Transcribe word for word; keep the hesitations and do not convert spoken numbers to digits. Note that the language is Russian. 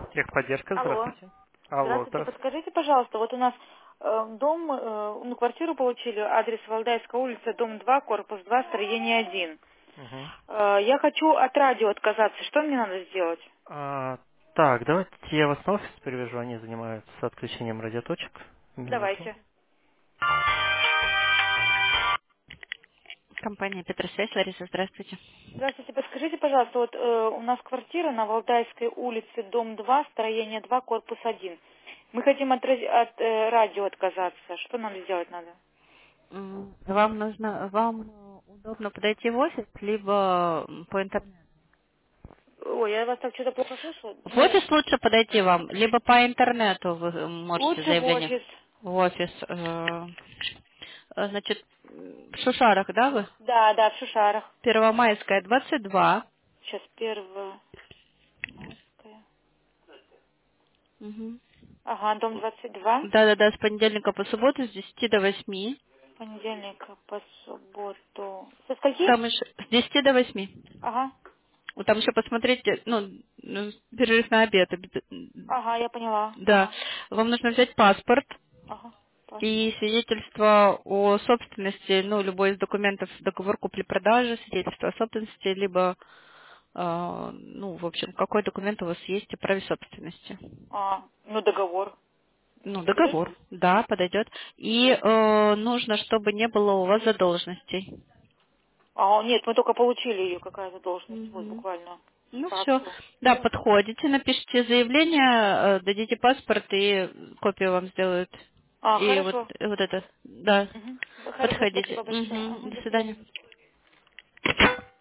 Техподдержка, Алло. здравствуйте. Алло, Здравствуйте. здравствуйте. Подскажите, пожалуйста, вот у нас э, дом, э, ну, квартиру получили, адрес Валдайская улица, дом два, корпус два, строение один. Мгм. Э, я хочу от радио отказаться. Что мне надо сделать? А, так, давайте я вас на офис перевяжу, они занимаются отключением радиоточек. Минуту. Давайте. Компания Петросвязь, Лариса, здравствуйте. Здравствуйте. Подскажите, пожалуйста, вот э, у нас квартира на Валдайской улице, дом два, строение два, корпус один. Мы хотим от, ради- от, э, радио отказаться. Что нам сделать надо? М, Вам нужно, вам э, удобно подойти в офис, либо м, по интернету? Ой, я вас так что-то плохо слышу. В офис лучше подойти вам, либо по интернету вы э, можете Лучше в заявление офис. в офис. э, э, Значит, в Шушарах, да, вы? Да, да, в Шушарах. Первомайская, двадцать два. Сейчас первая майская. Мгм. Ага, дом двадцать два. Да-да-да, с понедельника по субботу с десяти до восьми. Понедельник по субботу. Со скольки? Там еще с десяти до восьми. Ага. Вот там еще посмотрите, ну, ну, перерыв на обед. обед- Ага, я поняла. Да. Ага. Вам нужно взять паспорт Ага. и Паспорт. свидетельство о собственности, ну, любой из документов, договор купли-продажи, свидетельство о собственности, либо, э, ну, в общем, какой документ у вас есть о праве собственности. А, ну договор. Ну, Не подойдет? договор, да, подойдет. И э, нужно, чтобы не было у вас задолженностей. А, нет, мы только получили ее, какая-то должность, вот Мгм. буквально Ну по все, акцию. да, подходите, напишите заявление, э, дадите паспорт и копию вам сделают. А, И вот, хорошо. вот это, да, Угу. Хорошо, подходите. спасибо большое. Мгм. Ага, До до свидания. свидания.